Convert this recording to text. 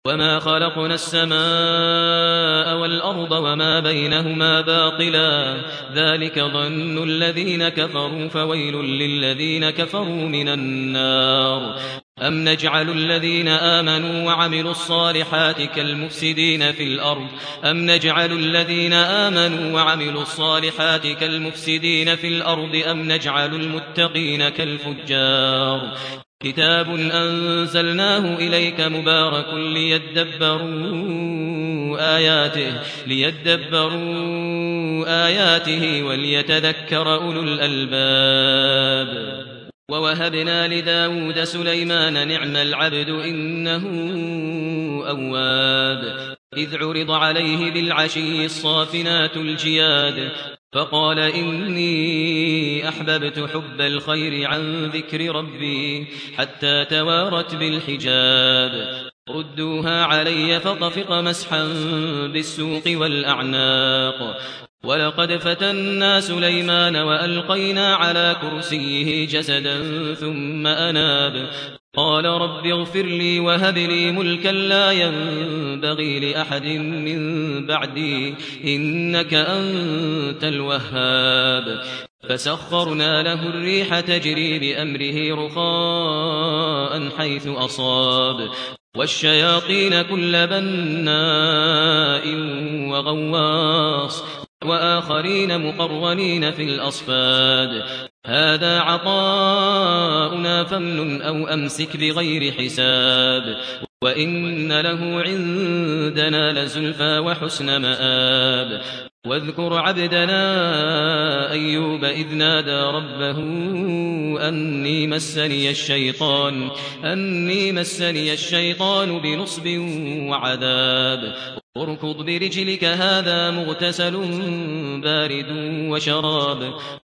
وما خلقنا السماء والأرض وما بينهما باطلا ذلك ظن الذين كفروا فويل للذين كفروا من النار أم نجعل الذين آمنوا وعملوا الصالحات كالمفسدين في الأرض أم نجعل المتقين كالفجار كتاب أنزلناه إليك مبارك ليدبروا آياته وليتذكر أولو الألباب ووهبنا لداود سليمان نعم العبد إنه أواب إذ عرض عليه بالعشي الصافنات الجياد فقال إني أحببت حب الخير عن ذكر ربي حتى توارت بالحجاب ردوها علي فطفق مسحا بالسوق والأعناق ولقد فتنا سليمان وألقينا على كرسيه جسدا ثم أناب قال رب اغفر لي وهب لي ملكا لا ينبغي لأحد من بعدي إنك أنت الوهاب فسخرنا له الريح تجري بأمره رخاء حيث أصاب والشياطين كل بناء وغواص وآخرين مقرنين في الأصفاد هذا عطاؤنا فامنن أو أمسك بغير حساب وإن له عندنا لزلفى وحسن مآب واذكر عبدنا أيوب إذ نادى ربه أني مسني الشيطان بنصب وعذاب اركض برجلك هذا مغتسل بارد وشراب